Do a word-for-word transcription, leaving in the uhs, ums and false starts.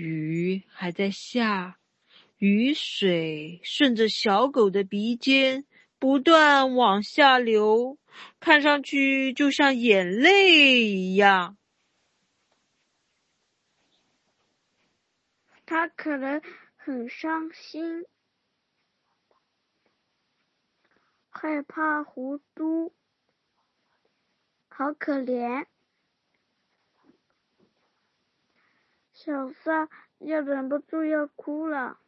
雨还在下，雨水顺着小狗的鼻尖不断往下流，看上去就像眼泪一样。 它可能很伤心，害怕糊涂，好可怜。小萨也忍不住要哭了。